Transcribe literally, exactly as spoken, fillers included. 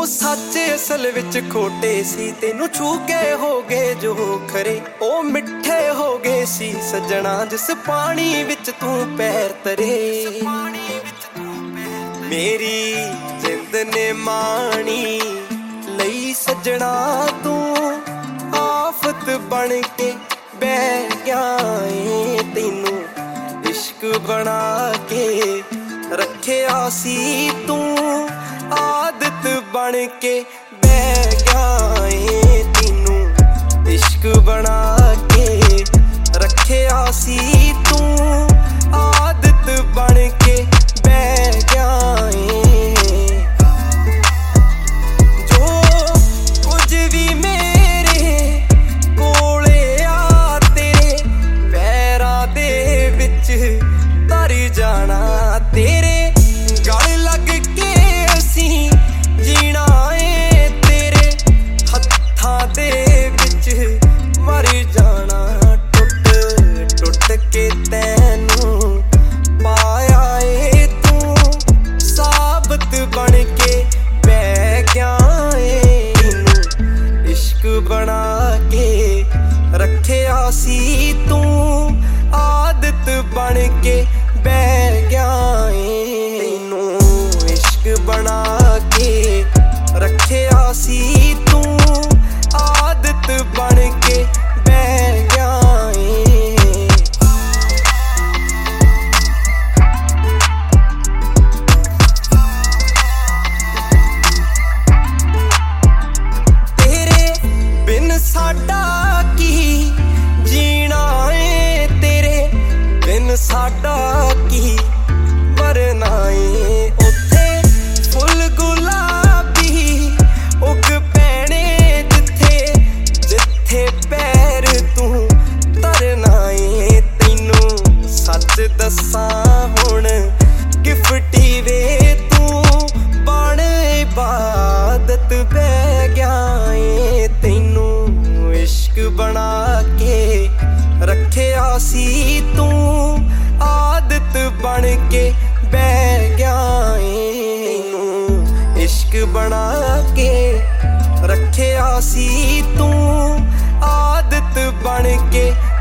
सच असल विच खोटे सी, तेनू छू के हो गए जो खरे। ओ मिठे हो गए सी सजना जिस पानी विच तू पैर तरे। मेरी जिंद ने माणी लई सजना तू आफत बन के बह गया ए। तेनू इश्क बना के रखिया सी तू आदत बन के बह गया ए। तेनू इश्क बना के रखिया सी तू आदत बन के बह गया ए। जो कुछ भी मेरे कोले आ तेरे पैरां दे विच तर जाना। तेरे गल लग के असी जीना ए, तेरे हत्थां दे विच मर जाना। टुट टुट के तैनू पाया ए, तू साबत बन के बह गया ए। तेनू इश्क बना के रखिया सी तू आदत बन के बह गया ए। तेनू इश्क बना के रखिया सी तू आदत बन के बह गया ए। तेरे बिन साडा की जीना ए, तेरे बिन साडा की मरना ए। उत्थे फुल गुलाबी उग पैने जिथे जिथे पैर तू तरना ए। तेनू सच दसां हुण गिफ्टी वे तू बण इबादत बह गया ए। तेनू इश्क बना के रखिया सी तू आदत बन के बह गया ए। तेनू इश्क बना के रखिया सी तू आदत बन के